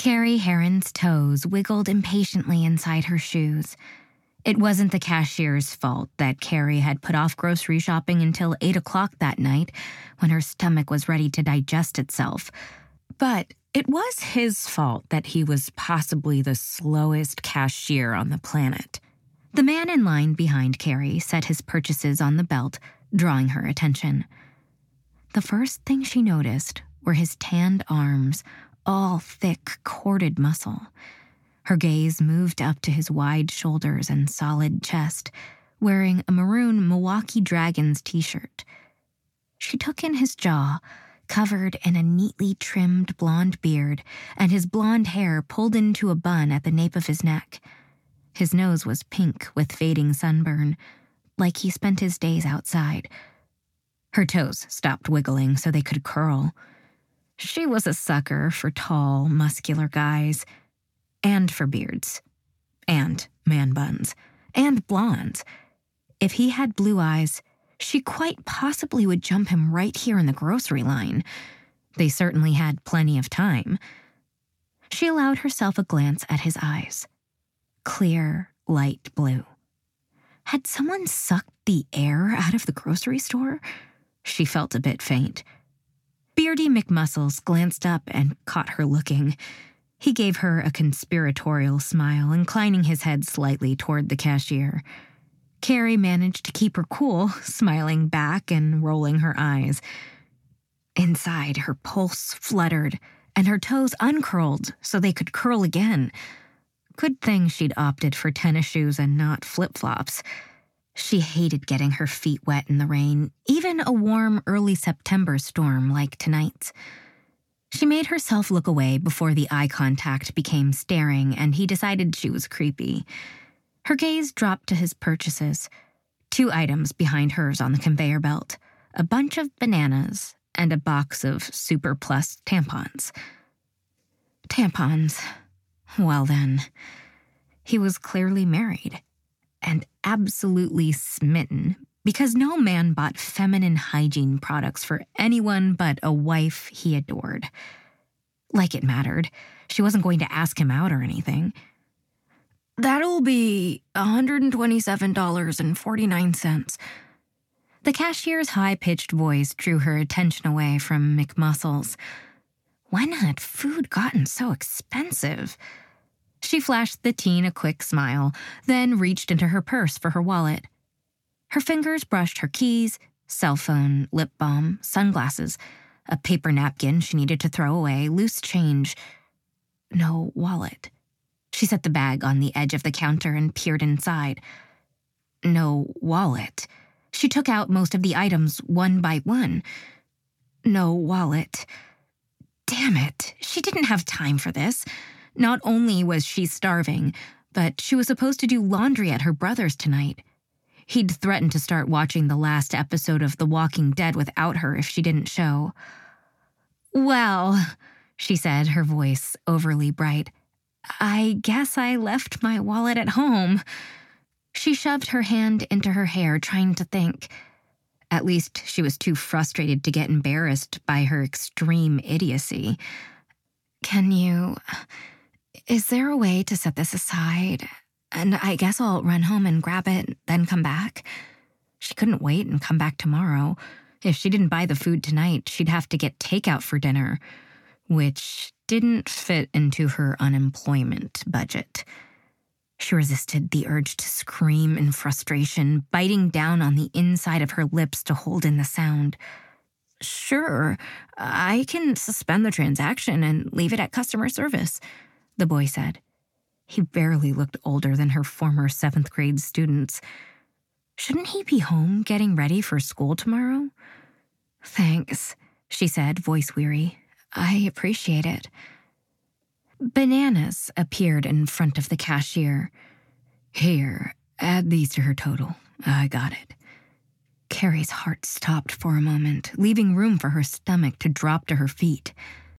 Carrie Heron's toes wiggled impatiently inside her shoes. It wasn't the cashier's fault that Carrie had put off grocery shopping until 8 o'clock that night when her stomach was ready to digest itself. But it was his fault that he was possibly the slowest cashier on the planet. The man in line behind Carrie set his purchases on the belt, drawing her attention. The first thing she noticed were his tanned arms, all thick, corded muscle. Her gaze moved up to his wide shoulders and solid chest, wearing a maroon Milwaukee Dragons t-shirt. She took in his jaw, covered in a neatly trimmed blonde beard, and his blonde hair pulled into a bun at the nape of his neck. His nose was pink with fading sunburn, like he spent his days outside. Her toes stopped wiggling so they could curl. She was a sucker for tall, muscular guys, and for beards, and man buns, and blondes. If he had blue eyes, she quite possibly would jump him right here in the grocery line. They certainly had plenty of time. She allowed herself a glance at his eyes. Clear, light blue. Had someone sucked the air out of the grocery store? She felt a bit faint. Beardy McMuscles glanced up and caught her looking. He gave her a conspiratorial smile, inclining his head slightly toward the cashier. Carrie managed to keep her cool, smiling back and rolling her eyes. Inside, her pulse fluttered, and her toes uncurled so they could curl again. Good thing she'd opted for tennis shoes and not flip-flops. She hated getting her feet wet in the rain, even a warm early September storm like tonight's. She made herself look away before the eye contact became staring and he decided she was creepy. Her gaze dropped to his purchases. 2 items behind hers on the conveyor belt, a bunch of bananas and a box of Super Plus tampons. Tampons. Well then, he was clearly married and absolutely smitten because no man bought feminine hygiene products for anyone but a wife he adored. Like it mattered. She wasn't going to ask him out or anything. "That'll be $127.49. The cashier's high-pitched voice drew her attention away from McMuscles. When had food gotten so expensive? She flashed the teen a quick smile, then reached into her purse for her wallet. Her fingers brushed her keys, cell phone, lip balm, sunglasses, a paper napkin she needed to throw away, loose change. No wallet. She set the bag on the edge of the counter and peered inside. No wallet. She took out most of the items one by one. No wallet. Damn it, she didn't have time for this. Not only was she starving, but she was supposed to do laundry at her brother's tonight. He'd threatened to start watching the last episode of The Walking Dead without her if she didn't show. "Well," she said, her voice overly bright, "I guess I left my wallet at home." She shoved her hand into her hair, trying to think. At least she was too frustrated to get embarrassed by her extreme idiocy. Is there a way to set this aside? And I guess I'll run home and grab it, then come back." She couldn't wait and come back tomorrow. If she didn't buy the food tonight, she'd have to get takeout for dinner, which didn't fit into her unemployment budget. She resisted the urge to scream in frustration, biting down on the inside of her lips to hold in the sound. "Sure, I can suspend the transaction and leave it at customer service," the boy said. He barely looked older than her former 7th grade students. Shouldn't he be home getting ready for school tomorrow? "Thanks," she said, voice weary. "I appreciate it." Bananas appeared in front of the cashier. "Here, add these to her total. I got it." Carrie's heart stopped for a moment, leaving room for her stomach to drop to her feet.